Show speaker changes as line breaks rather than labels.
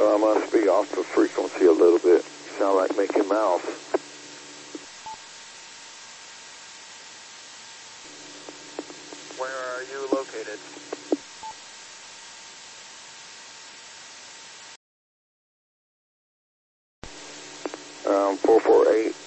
I must be off the frequency a little bit. You sound like Mickey Mouse.
Where are you located?
Um, 448.